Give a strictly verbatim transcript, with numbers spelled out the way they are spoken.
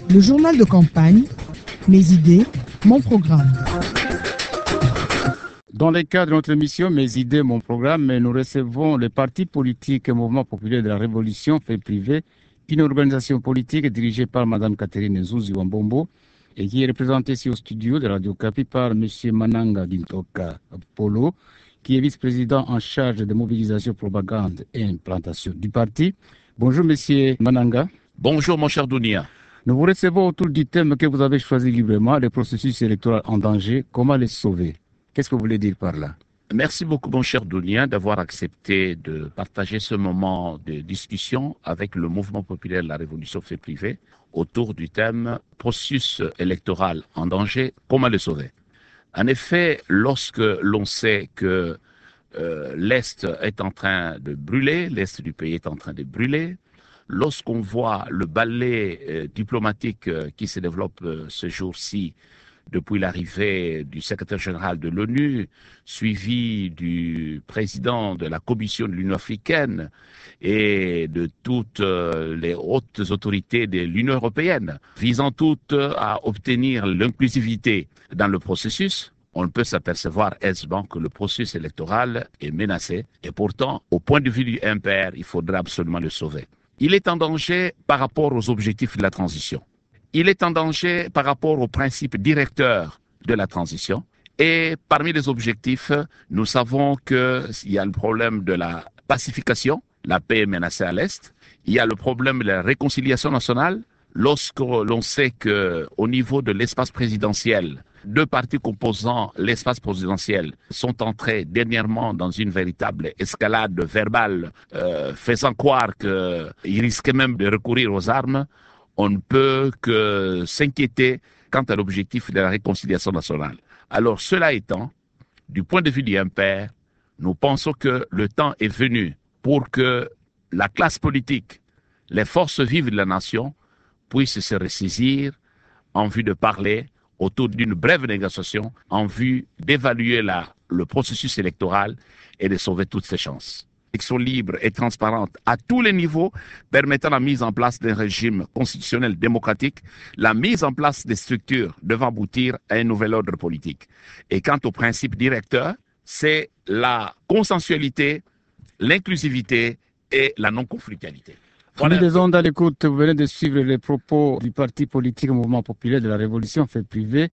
Le journal de campagne, mes idées, mon programme. Dans le cadre de notre émission Mes idées, mon programme, nous recevons le Parti politique et Mouvement populaire de la Révolution fait privé, une organisation politique dirigée par Mme Catherine Zouzi Wambombo et qui est représentée ici au studio de Radio Kapi par M. Mananga Gintoka Polo, qui est vice-président en charge de mobilisation, propagande et implantation du parti. Bonjour M. Mananga. Bonjour mon cher Dounia. Nous vous recevons autour du thème que vous avez choisi librement, le processus électoral en danger, comment les sauver? Qu'est-ce que vous voulez dire par là? Merci beaucoup mon cher Dounia d'avoir accepté de partager ce moment de discussion avec le Mouvement populaire de la Révolution fait privée autour du thème processus électoral en danger, comment le sauver? En effet, lorsque l'on sait que euh, l'Est est en train de brûler, l'Est du pays est en train de brûler, lorsqu'on voit le ballet euh, diplomatique euh, qui se développe euh, ce jour-ci depuis l'arrivée du secrétaire général de l'ONU, suivi du président de la Commission de l'Union africaine et de toutes euh, les hautes autorités de l'Union européenne, visant toutes à obtenir l'inclusivité dans le processus, on peut s'apercevoir aisément que le processus électoral est menacé et pourtant, au point de vue du M P R, il faudra absolument le sauver. Il est en danger par rapport aux objectifs de la transition. Il est en danger par rapport aux principes directeurs de la transition. Et parmi les objectifs, nous savons qu'il y a le problème de la pacification, la paix est menacée à l'Est. Il y a le problème de la réconciliation nationale. Lorsque l'on sait qu'au niveau de l'espace présidentiel, deux partis composant l'espace présidentiel sont entrés dernièrement dans une véritable escalade verbale, euh, faisant croire qu'ils risquaient même de recourir aux armes, on ne peut que s'inquiéter quant à l'objectif de la réconciliation nationale. Alors, cela étant, du point de vue du M P R, nous pensons que le temps est venu pour que la classe politique, les forces vives de la nation, puissent se ressaisir en vue de parler autour d'une brève négociation, en vue d'évaluer la, le processus électoral et de sauver toutes ses chances. Élection libre et transparente à tous les niveaux, permettant la mise en place d'un régime constitutionnel démocratique, la mise en place des structures devant aboutir à un nouvel ordre politique. Et quant au principe directeur, c'est la consensualité, l'inclusivité et la non-conflictualité. Voilà. Amis des ondes à l'écoute, vous venez de suivre les propos du Parti politique Mouvement populaire de la Révolution fait privé,